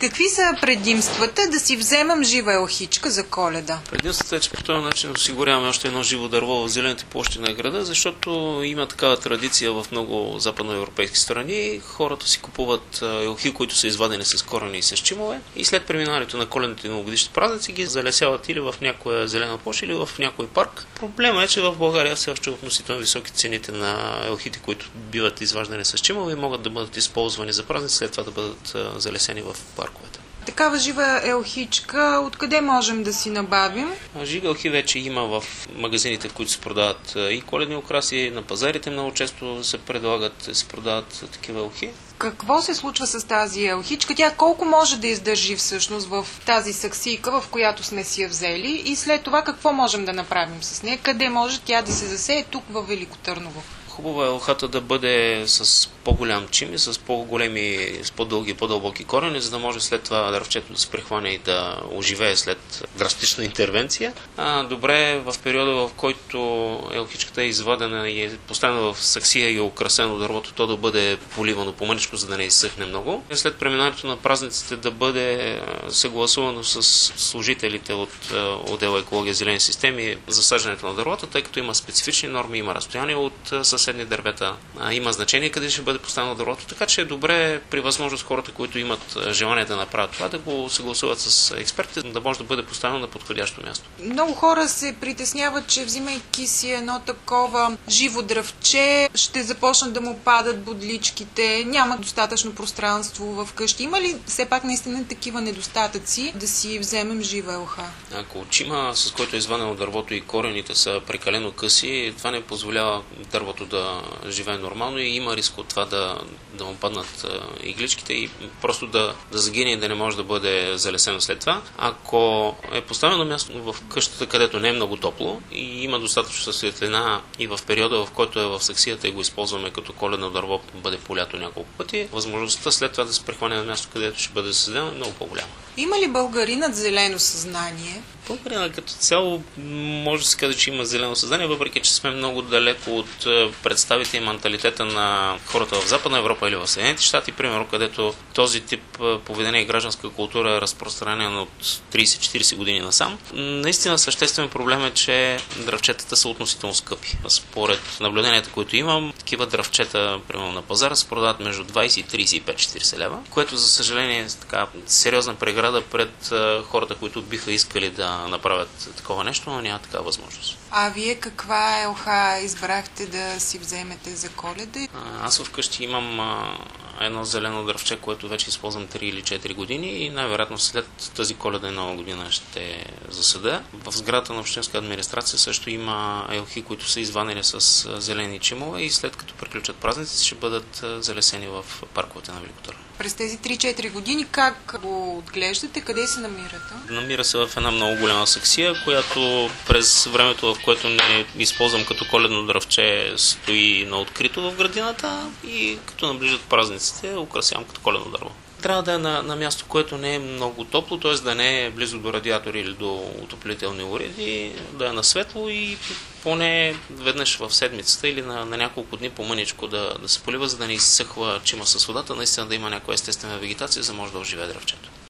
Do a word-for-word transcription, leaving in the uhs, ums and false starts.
Какви са предимствата да си вземем жива елхичка за Коледа? Предимството е, че по този начин осигуряваме още едно живо дърво в зелените площи на града, защото има такава традиция в много западноевропейски страни. Хората си купуват елхи, които са извадени с корени и с чимове, и след преминаването на коледните и новогодишни празници ги залесяват или в някоя зелена площ, или в някой парк. Проблема е, че в България все още относително високи цените на елхите, които биват изваждани с чимове и могат да бъдат използвани за празници, след това да бъдат залесени в парковете. Такава жива елхичка, откъде можем да си набавим? Живи елхи вече има в магазините, които се продават и коледни украси, на пазарите много често се предлагат, се продават такива елхи. Какво се случва с тази елхичка? Тя колко може да издържи всъщност в тази саксийка, в която сме си я взели, и след това какво можем да направим с нея? Къде може тя да се засее тук във Велико Търново? Хубаво е елхата да бъде с по-голям чим и с по-големи, с по-дълги, по-дълбоки корени, за да може след това дървчето да се прехване и да оживее след драстична интервенция. А, добре е в периода, в който елхичката е извадена и е поставена в саксия и е украсено дървото, то да бъде поливано помъничко, за да не изсъхне много. И след преминаването на празниците да бъде съгласувано с служителите от отдела екология зелени системи за саждането на дървото, тъй като има специфични норми, има разстояние от съседни дървета, а, има значение къде ще бъде поставено дървото, така че е добре при възможност хората, които имат желание да направят това, да го съгласуват с експертите, да може да бъде поставено на подходящо място. Много хора се притесняват, че взимайки си едно такова живо дръвче, ще започнат да му падат бодличките, няма достатъчно пространство в къщи. Има ли все пак наистина такива недостатъци да си вземем жива елха? Ако чима, с който е извадено дървото, и корените са прекалено къси, това не позволява дървото да живее нормално и има риск от това да, да му паднат игличките и просто да, да загине и да не може да бъде залесено след това. Ако е поставено на място в къщата, където не е много топло и има достатъчно светлина и в периода, в който е в саксията и го използваме като коледно дърво, бъде полято няколко пъти, възможността след това да се прехване на място, където ще бъде създадено, е много по-голяма. Има ли българинът зелено съзнание? Българина като цяло може да се каже, че има зелено съзнание, въпреки че сме много далеко от представите и менталитета на хората в Западна Европа или в Съединените щати, примерно, където този тип поведение и гражданска култура е разпространена от трийсет-четирийсет години насам. Наистина съществен проблем е, че дръвчетата са относително скъпи. Според наблюденията, които имам, такива дръвчета, примерно на пазара, се продават между двайсет, трийсет и пет до четирийсет лева, което за съжаление е така сериозна преграда пред хората, които биха искали да направят такова нещо, но няма такава възможност. А вие каква елха избрахте да си вземете за Коледа? Аз вкъщи имам а, едно зелено дръвче, което вече използвам три или четири години и най-вероятно след тази Коледа и Нова година ще засада. В сградата на общинска администрация също има елхи, които са извадени с зелени чимове и след като приключат празниците ще бъдат залесени в парковете на Велико Търново. През тези три-четири години как го отглеждате? Къде се намирате? Намира се в една много голяма саксия, която през времето, в което не използвам като коледно дръвче, стои на открито в градината и като наближат празниците, украсявам като коледно дърво. Трябва да е на, на място, което не е много топло, т.е. да не е близо до радиатори или до отоплителни уреди, да е на светло и поне веднъж в седмицата или на, на няколко дни по-мъничко да, да се полива, за да не изсъхва чима с водата, наистина да има някаква естествена вегетация, за да може да оживее дръвчето.